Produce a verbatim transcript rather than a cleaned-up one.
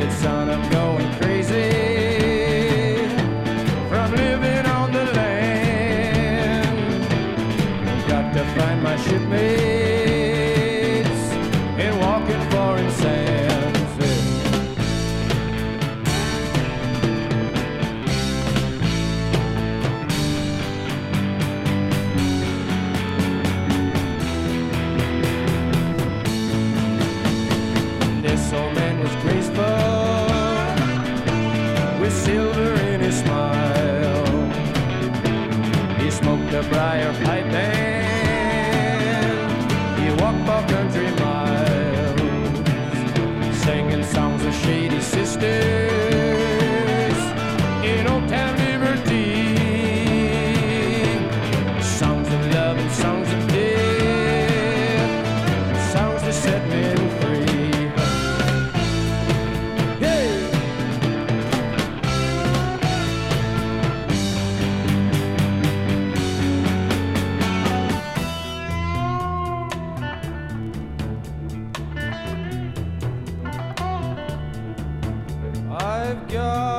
said, son, I'm going crazy from living on the land. Got to find my shipmates and walking foreign sands. This old man was graceful with silver in his smile. He smoked a briar pipe and he walked for country miles, singing songs of shady sisters in Old Town Liberty, songs of love and songs of death, songs that set men free. I've got